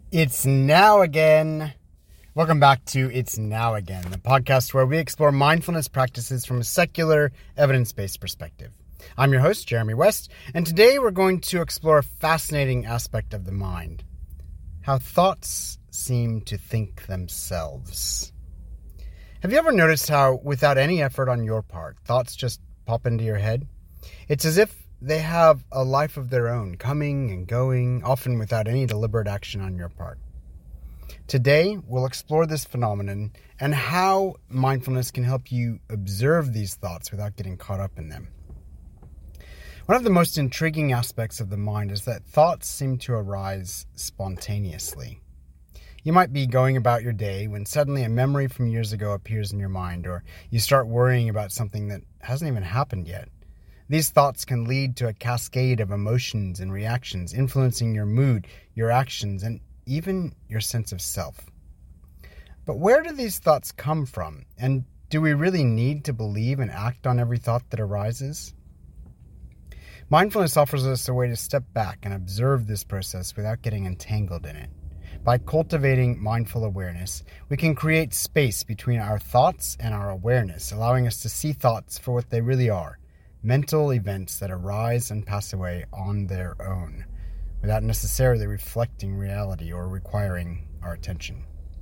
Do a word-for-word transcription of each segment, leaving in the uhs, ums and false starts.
It's now again. Welcome back to It's Now Again, the podcast where we explore mindfulness practices from a secular, evidence-based perspective. I'm your host, Jeremy West, and today we're going to explore a fascinating aspect of the mind: how thoughts seem to think themselves. Have you ever noticed how, without any effort on your part, thoughts just pop into your head? It's as if they have a life of their own, coming and going, often without any deliberate action on your part. Today, we'll explore this phenomenon and how mindfulness can help you observe these thoughts without getting caught up in them. One of the most intriguing aspects of the mind is that thoughts seem to arise spontaneously. You might be going about your day when suddenly a memory from years ago appears in your mind, or you start worrying about something that hasn't even happened yet. These thoughts can lead to a cascade of emotions and reactions, influencing your mood, your actions, and even your sense of self. But where do these thoughts come from? And do we really need to believe and act on every thought that arises? Mindfulness offers us a way to step back and observe this process without getting entangled in it. By cultivating mindful awareness, we can create space between our thoughts and our awareness, allowing us to see thoughts for what they really are: mental events that arise and pass away on their own, without necessarily reflecting reality or requiring our attention.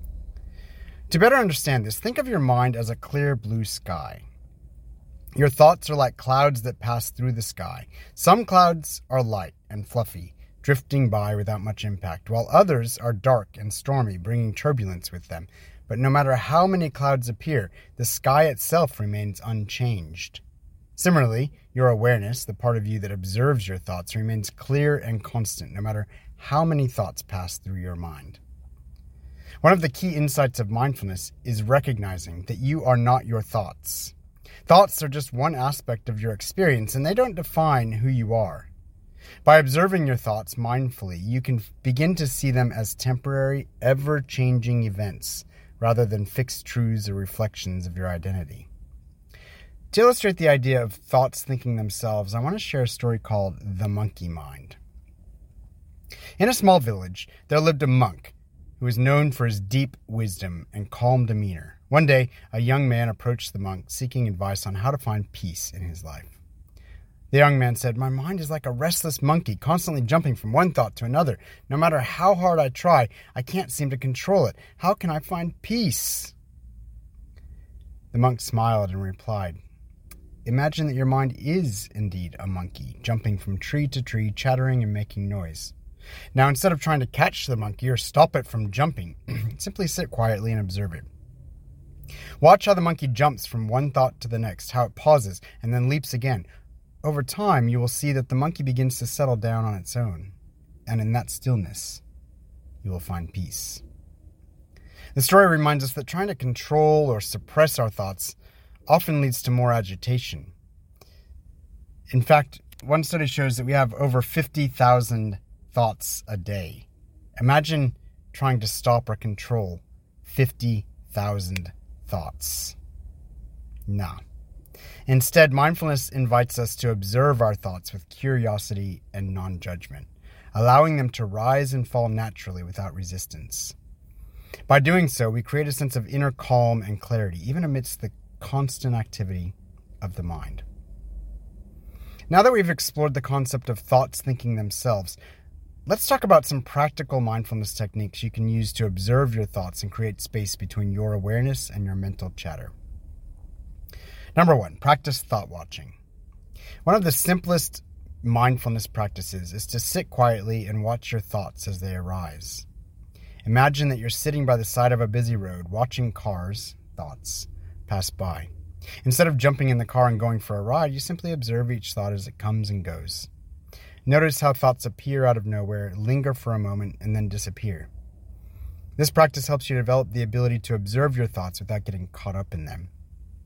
To better understand this, think of your mind as a clear blue sky. Your thoughts are like clouds that pass through the sky. Some clouds are light and fluffy, drifting by without much impact, while others are dark and stormy, bringing turbulence with them. But no matter how many clouds appear, the sky itself remains unchanged. Similarly, your awareness, the part of you that observes your thoughts, remains clear and constant, no matter how many thoughts pass through your mind. One of the key insights of mindfulness is recognizing that you are not your thoughts. Thoughts are just one aspect of your experience, and they don't define who you are. By observing your thoughts mindfully, you can begin to see them as temporary, ever-changing events, rather than fixed truths or reflections of your identity. To illustrate the idea of thoughts thinking themselves, I want to share a story called The Monkey Mind. In a small village, there lived a monk who was known for his deep wisdom and calm demeanor. One day, a young man approached the monk seeking advice on how to find peace in his life. The young man said, "My mind is like a restless monkey, constantly jumping from one thought to another. No matter how hard I try, I can't seem to control it. How can I find peace?" The monk smiled and replied, "Imagine that your mind is indeed a monkey, jumping from tree to tree, chattering and making noise. Now, instead of trying to catch the monkey or stop it from jumping, simply sit quietly and observe it. Watch how the monkey jumps from one thought to the next, how it pauses and then leaps again. Over time, you will see that the monkey begins to settle down on its own, and in that stillness, you will find peace." The story reminds us that trying to control or suppress our thoughts often leads to more agitation. In fact, one study shows that we have over fifty thousand thoughts a day. Imagine trying to stop or control fifty thousand thoughts. Nah. Instead, mindfulness invites us to observe our thoughts with curiosity and non-judgment, allowing them to rise and fall naturally without resistance. By doing so, we create a sense of inner calm and clarity, even amidst the constant activity of the mind. Now that we've explored the concept of thoughts thinking themselves, let's talk about some practical mindfulness techniques you can use to observe your thoughts and create space between your awareness and your mental chatter. Number one, practice thought watching. One of the simplest mindfulness practices is to sit quietly and watch your thoughts as they arise. Imagine that you're sitting by the side of a busy road, watching cars, thoughts, pass by. Instead of jumping in the car and going for a ride, you simply observe each thought as it comes and goes. Notice how thoughts appear out of nowhere, linger for a moment, and then disappear. This practice helps you develop the ability to observe your thoughts without getting caught up in them.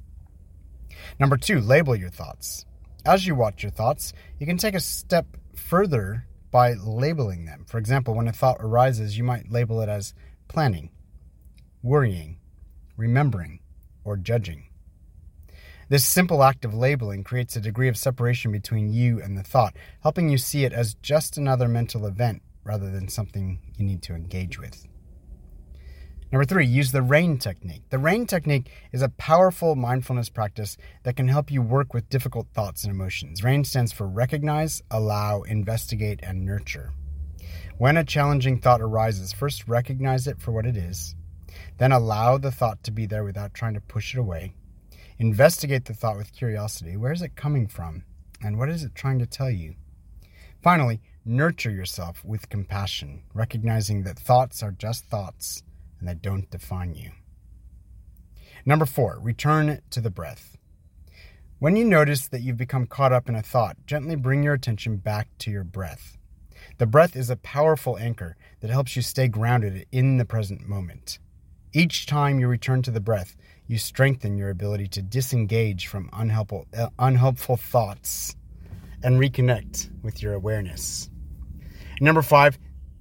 Number two, label your thoughts. As you watch your thoughts, you can take a step further by labeling them. For example, when a thought arises, you might label it as planning, worrying, remembering, or judging. This simple act of labeling creates a degree of separation between you and the thought, helping you see it as just another mental event rather than something you need to engage with. Number three, use the RAIN technique. The RAIN technique is a powerful mindfulness practice that can help you work with difficult thoughts and emotions. RAIN stands for recognize, allow, investigate, and nurture. When a challenging thought arises, first recognize it for what it is, then allow the thought to be there without trying to push it away. Investigate the thought with curiosity. Where is it coming from? And what is it trying to tell you? Finally, nurture yourself with compassion, recognizing that thoughts are just thoughts and they don't define you. Number four, return to the breath. When you notice that you've become caught up in a thought, gently bring your attention back to your breath. The breath is a powerful anchor that helps you stay grounded in the present moment. Each time you return to the breath, you strengthen your ability to disengage from unhelpful, uh, unhelpful thoughts and reconnect with your awareness. Number five,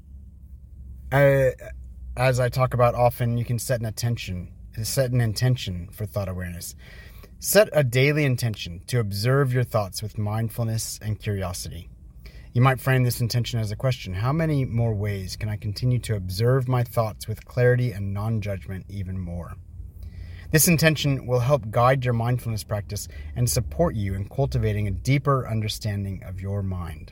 uh, as I talk about often, you can set an attention, set an intention for thought awareness. Set a daily intention to observe your thoughts with mindfulness and curiosity. You might frame this intention as a question: how many more ways can I continue to observe my thoughts with clarity and non-judgment even more? This intention will help guide your mindfulness practice and support you in cultivating a deeper understanding of your mind.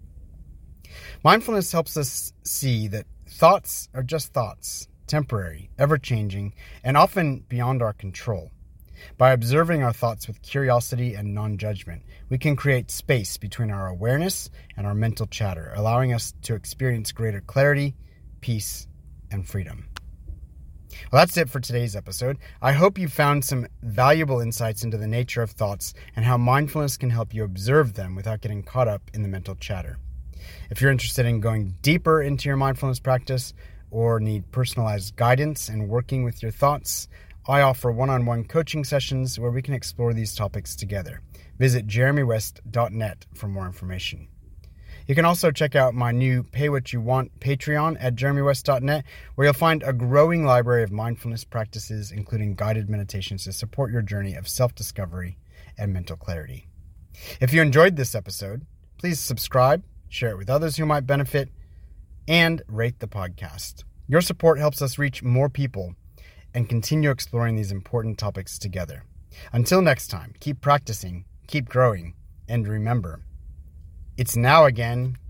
Mindfulness helps us see that thoughts are just thoughts, temporary, ever-changing, and often beyond our control. By observing our thoughts with curiosity and non-judgment, we can create space between our awareness and our mental chatter, allowing us to experience greater clarity, peace, and freedom. Well, that's it for today's episode. I hope you found some valuable insights into the nature of thoughts and how mindfulness can help you observe them without getting caught up in the mental chatter. If you're interested in going deeper into your mindfulness practice or need personalized guidance in working with your thoughts, I offer one-on-one coaching sessions where we can explore these topics together. Visit jeremy west dot net for more information. You can also check out my new Pay What You Want Patreon at jeremy west dot net, where you'll find a growing library of mindfulness practices, including guided meditations to support your journey of self-discovery and mental clarity. If you enjoyed this episode, please subscribe, share it with others who might benefit, and rate the podcast. Your support helps us reach more people and continue exploring these important topics together. Until next time, keep practicing, keep growing, and remember, it's now again